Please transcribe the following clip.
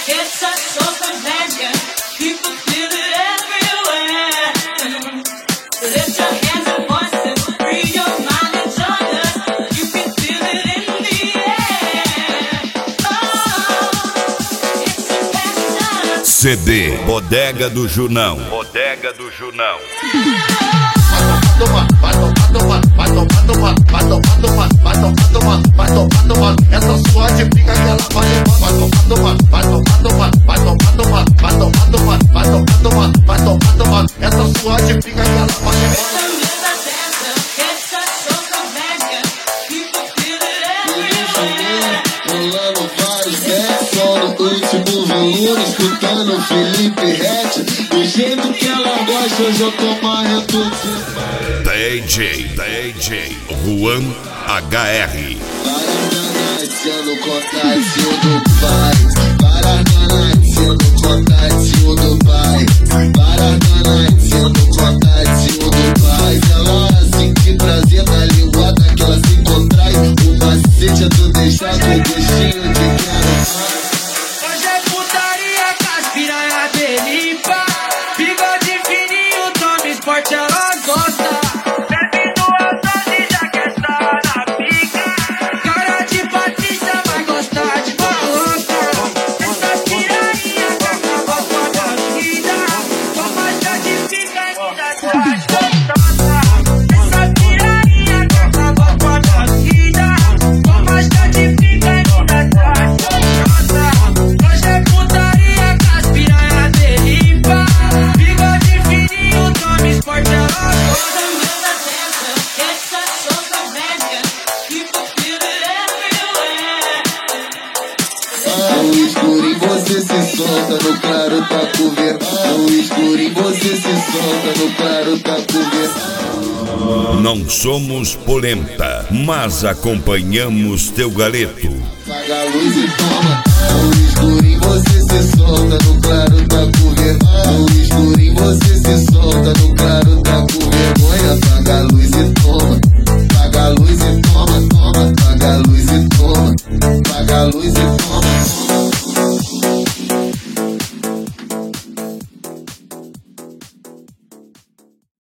CD Bodega do Junão. Bodega do Junão. Essa sua de pica que ela vai essa sua de pica que ela vai rolando vários backs, só no último volume, escutando Felipe Rett. Do jeito que ela gosta, hoje eu tô marrento. DJ Juan HR. Sendo contatinho do pai, Paraná sendo contatinho do pai, Paraná sendo contatinho do pai. Ela sente prazer na linguada que ela se contrai. O macete é tu deixar com gostinho de quero mais. Hoje é putaria com as piranha delipa, bigode fininho, tome esporte, ela gosta. Você se solta, no claro tá conversando. No escurinho você se solta, no claro tá conversando. Não somos polenta, mas acompanhamos teu galeto. Paga a luz e toma. No escurinho você se solta, no claro tá conversando. No escurinho você se solta, no claro tá com vergonha. Paga a luz e toma. Paga a luz e toma, toma. Paga a luz e toma. Paga a luz e